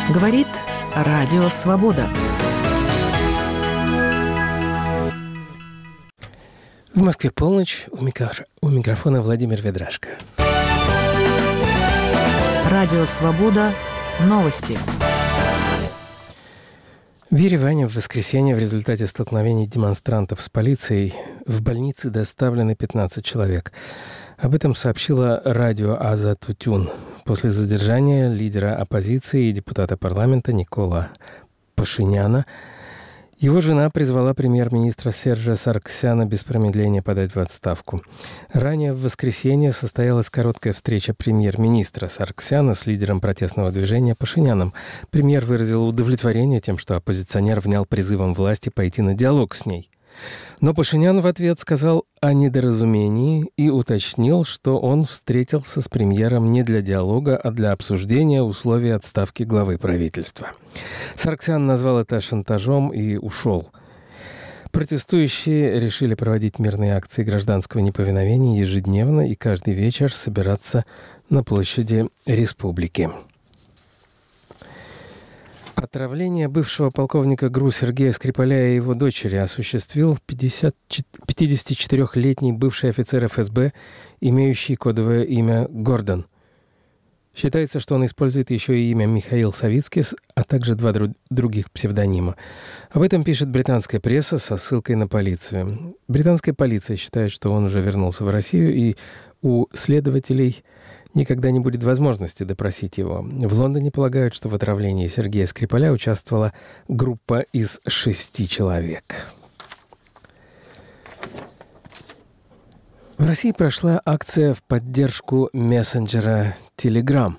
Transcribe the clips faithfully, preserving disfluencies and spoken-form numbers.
Говорит Радио Свобода. В Москве полночь. У, микро... у микрофона Владимир Ведрашко. Радио Свобода. Новости. В Ереване в воскресенье в результате столкновений демонстрантов с полицией в больницы доставлены пятнадцать человек. Об этом сообщило радио Азатутюн после задержания лидера оппозиции и депутата парламента Никола Пашиняна. Его жена призвала премьер-министра Сержа Саргсяна без промедления подать в отставку. Ранее в воскресенье состоялась короткая встреча премьер-министра Саргсяна с лидером протестного движения Пашиняном. Премьер выразил удовлетворение тем, что оппозиционер внял призывом власти пойти на диалог с ней. Но Пашинян в ответ сказал о недоразумении и уточнил, что он встретился с премьером не для диалога, а для обсуждения условий отставки главы правительства. Саргсян назвал это шантажом и ушел. Протестующие решили проводить мирные акции гражданского неповиновения ежедневно и каждый вечер собираться на площади Республики. Отравление бывшего полковника ГРУ Сергея Скрипаля и его дочери осуществил пятидесятичетырёхлетний бывший офицер эф эс бэ, имеющий кодовое имя Гордон. Считается, что он использует еще и имя Михаил Савицкис, а также два дру- других псевдонима. Об этом пишет британская пресса со ссылкой на полицию. Британская полиция считает, что он уже вернулся в Россию, и у следователей никогда не будет возможности допросить его. В Лондоне полагают, что в отравлении Сергея Скрипаля участвовала группа из шести человек. В России прошла акция в поддержку мессенджера Telegram.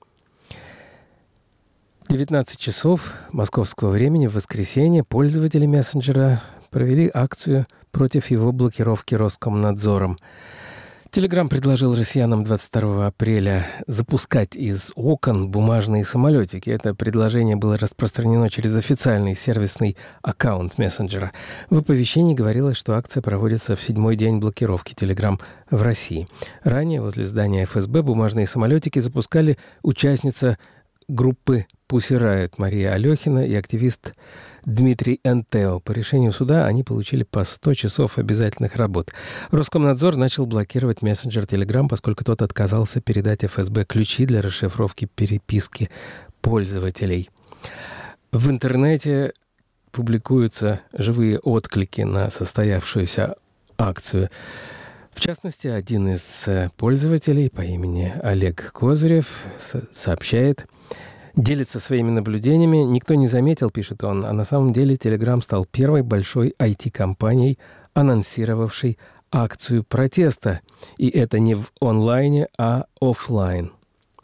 В девятнадцать часов московского времени в воскресенье пользователи мессенджера провели акцию против его блокировки Роскомнадзором. Telegram предложил россиянам двадцать второго апреля запускать из окон бумажные самолетики. Это предложение было распространено через официальный сервисный аккаунт мессенджера. В оповещении говорилось, что акция проводится в седьмой день блокировки Telegram в России. Ранее возле здания эф эс бэ бумажные самолетики запускали участница группы Pussy Riot Мария Алехина и активист Дмитрий Энтео. По решению суда они получили по сто часов обязательных работ. Роскомнадзор начал блокировать мессенджер Telegram, поскольку тот отказался передать эф эс бэ ключи для расшифровки переписки пользователей. В интернете публикуются живые отклики на состоявшуюся акцию. В частности, один из пользователей по имени Олег Козырев сообщает, делится своими наблюдениями. Никто не заметил, пишет он, а на самом деле Telegram стал первой большой ай ти-компанией, анонсировавшей акцию протеста. И это не в онлайне, а офлайн.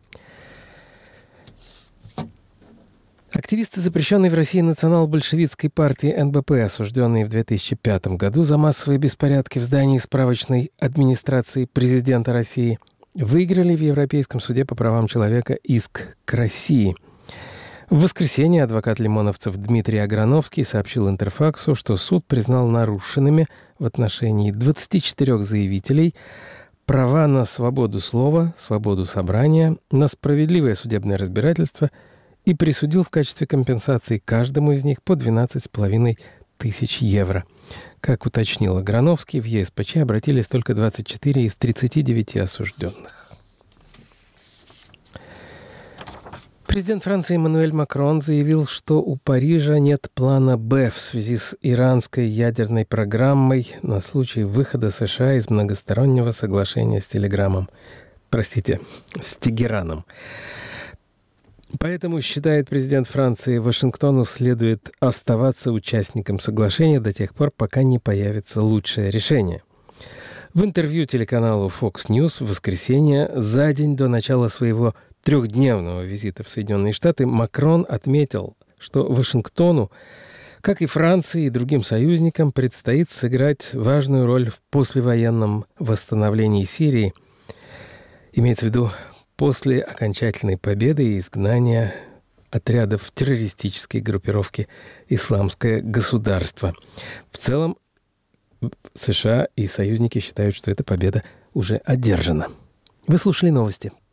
Активисты запрещенной в России национал-большевистской партии эн бэ пэ, осужденные в две тысячи пятом году за массовые беспорядки в здании справочной администрации президента России, выиграли в Европейском суде по правам человека иск к России. В воскресенье адвокат лимоновцев Дмитрий Аграновский сообщил Интерфаксу, что суд признал нарушенными в отношении двадцати четырёх заявителей права на свободу слова, свободу собрания, на справедливое судебное разбирательство и присудил в качестве компенсации каждому из них по двенадцать с половиной тысяч евро. Как уточнил Аграновский, в е эс пэ че обратились только двадцать четыре из тридцати девяти осужденных. Президент Франции Эммануэль Макрон заявил, что у Парижа нет плана «Б» в связи с иранской ядерной программой на случай выхода США из многостороннего соглашения с Телеграмом. Простите, с Тегераном. Поэтому, считает президент Франции, Вашингтону следует оставаться участником соглашения до тех пор, пока не появится лучшее решение. В интервью телеканалу Fox News в воскресенье, за день до начала своего трехдневного визита в Соединенные Штаты, Макрон отметил, что Вашингтону, как и Франции и другим союзникам, предстоит сыграть важную роль в послевоенном восстановлении Сирии. Имеется в виду после окончательной победы и изгнания отрядов террористической группировки «Исламское государство». В целом, США и союзники считают, что эта победа уже одержана. Вы слушали новости.